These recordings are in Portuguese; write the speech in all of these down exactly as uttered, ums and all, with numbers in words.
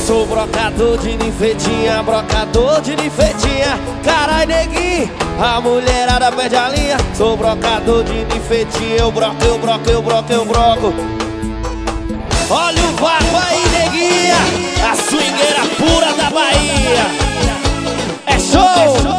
Sou brocador de ninfetinha, brocador de ninfetinha. Carai, neguinho, a mulherada perde a linha. Sou brocador de ninfetinha, eu broco, eu broco, eu broco, eu broco. Olha o vapo aí, neguinha, a swingueira pura da Bahia. É show!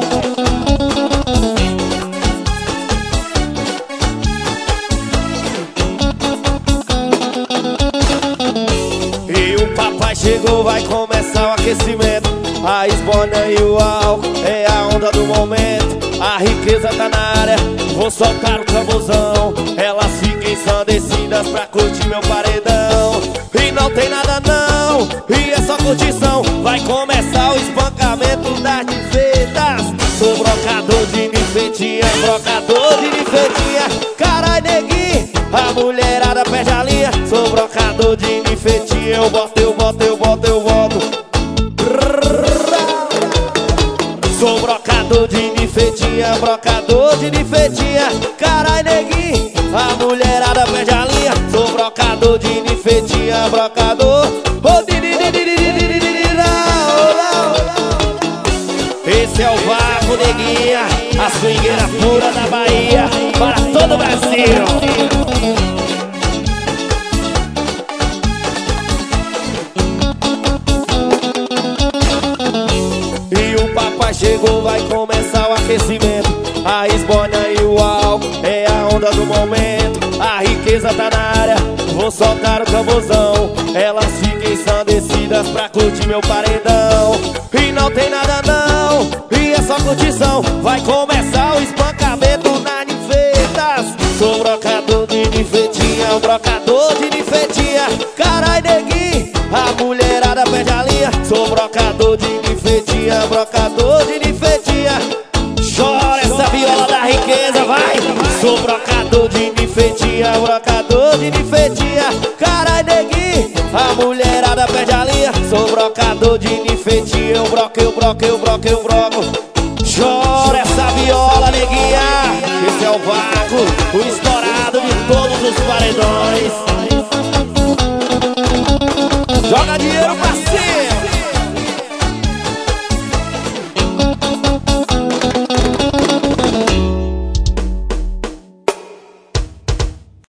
Chegou, vai começar o aquecimento. A esbórnia e o álcool é a onda do momento. A riqueza tá na área, vou soltar o tamborzão. Elas ficam ensandecidas pra curtir meu paredão. E não tem nada não, e é só curtição. Vai começar o espancamento das ninfetas. Sou brocador de ninfetinha, brocador de ninfetinha. Carai, neguinho, a mulherada perde a linha. Sou brocador de ninfetinha, eu boto, eu boto, eu boto, eu boto. Sou brocador de ninfetinha, brocador de ninfetinha. Carai, neguinho, a mulherada perde a linha. Sou brocador de ninfetinha, brocador. Oh, di, di, di, di, di, di, di, di, di, não, não. Esse é o vapo, neguinha, a swingueira pura da Bahia, para todo o Brasil. Chegou, vai começar o aquecimento. A esbórnia e o álcool é a onda do momento. A riqueza tá na área, vou soltar o tamborzão. Elas ficam ensandecidas pra curtir meu paredão. E não tem nada não, e é só curtição. Vai começar o espancamento nas ninfetas. Sou brocador de ninfetinha, brocador de ninfetinha. Carai, neguinho, a mulherada perde a linha. Sou brocador de ninfetinha, brocador de ninfetinha. Chora essa viola da riqueza, vai. Sou brocador de ninfetinha, brocador de ninfetinha. Carai, neguinho, a mulherada perde a linha. Sou brocador de ninfetinha, eu broco, eu broco, eu broco, eu broco. Chora essa viola, neguinha. Esse é o vácuo, o estourado de todos os paredões. Joga dinheiro pra